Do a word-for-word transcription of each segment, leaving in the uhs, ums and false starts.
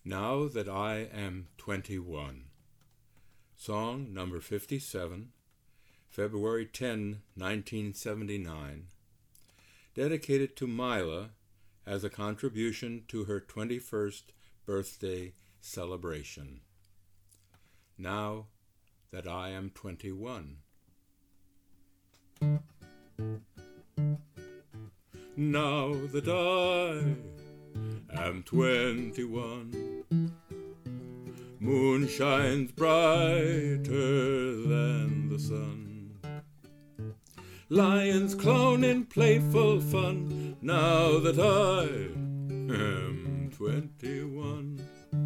Now That I Am twenty-one. Song number fifty-seven, February tenth, nineteen seventy-nine, dedicated to Mila as a contribution to her twenty-first birthday celebration. Now That I Am twenty-one. Now that I am twenty-one, moon shines brighter than the sun. Lions clown in playful fun. Now that I am twenty-one.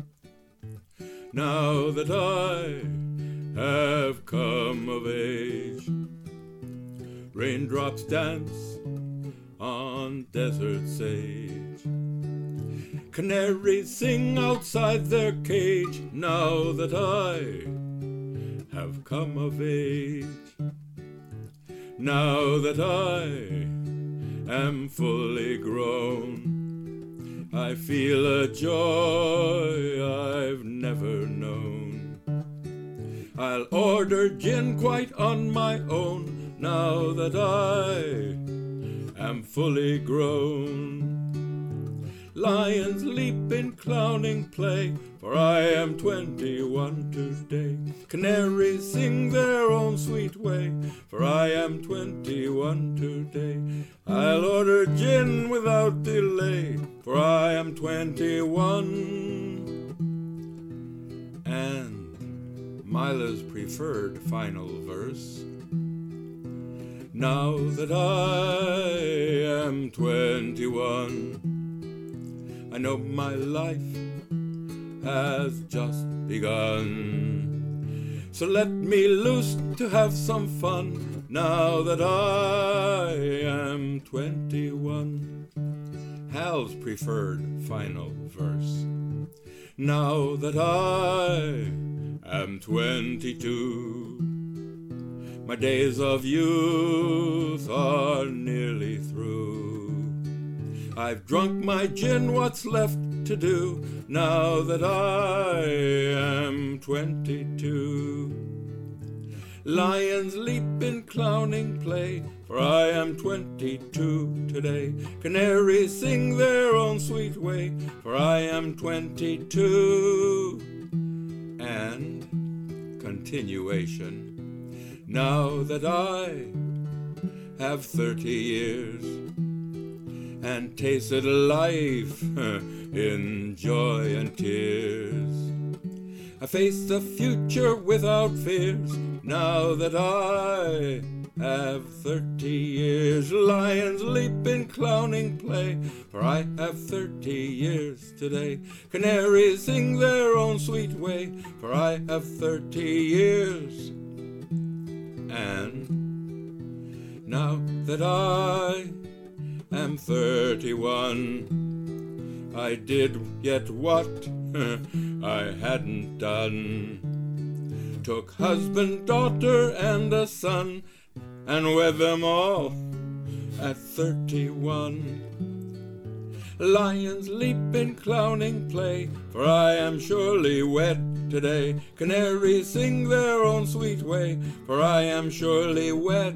Now that I have come of age, raindrops dance on desert sage. Canaries sing outside their cage. Now that I have come of age. Now that I am fully grown, I feel a joy I've never known. I'll order gin quite on my own. Now that I am fully grown. Lions leap in clowning play, for I am twenty-one today. Canaries sing their own sweet way, for I am twenty-one today. I'll order gin without delay, for I am twenty-one. And Mila's preferred final verse. Now that I am twenty-one, I know my life has just begun. So let me loose to have some fun. Now that I am twenty-one. Hal's preferred final verse. Now that I am twenty-two, my days of youth are nearly through. I've drunk my gin, what's left to do? Now that I am twenty-two. Lions leap in clowning play, for I am twenty-two today. Canaries sing their own sweet way, for I am twenty-two. And continuation. Now that I have thirty years and tasted life in joy and tears, I face the future without fears. Now that I have thirty years, lions leap in clowning play, for I have thirty years today. Canaries sing their own sweet way, for I have thirty years. And now that I am thirty-one, I did yet what I hadn't done. Took husband, daughter, and a son, and wed them all at thirty-one. Lions leap in clowning play, for I am surely wed today. Canaries sing their own sweet way, for I am surely wed.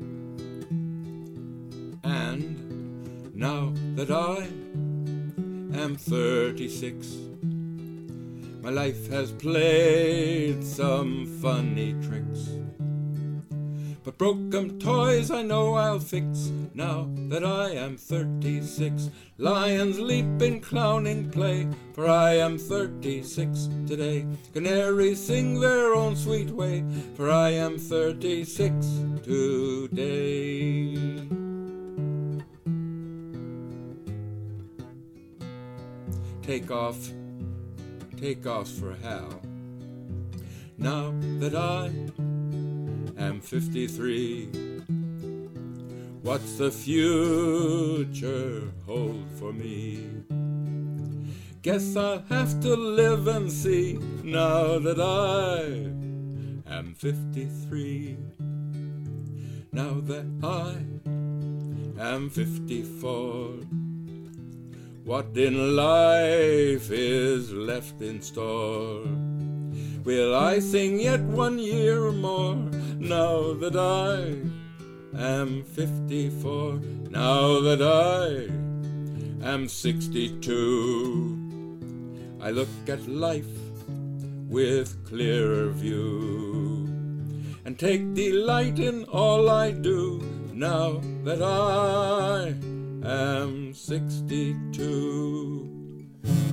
And now that I am thirty-six, my life has played some funny tricks, but broken toys I know I'll fix. Now that I am thirty-six, lions leap in clowning play, for I am thirty-six today. Canaries sing their own sweet way, for I am thirty-six today. Take off, take off for Hal. Now that I am fifty-three, what's the future hold for me? Guess I'll have to live and see. Now that I am fifty-three, now that I am fifty-four, what in life is left in store. Will I sing yet one year or more, now that I am fifty-four, now that I am sixty-two? I look at life with clearer view, and take delight in all I do, now that I am sixty-two.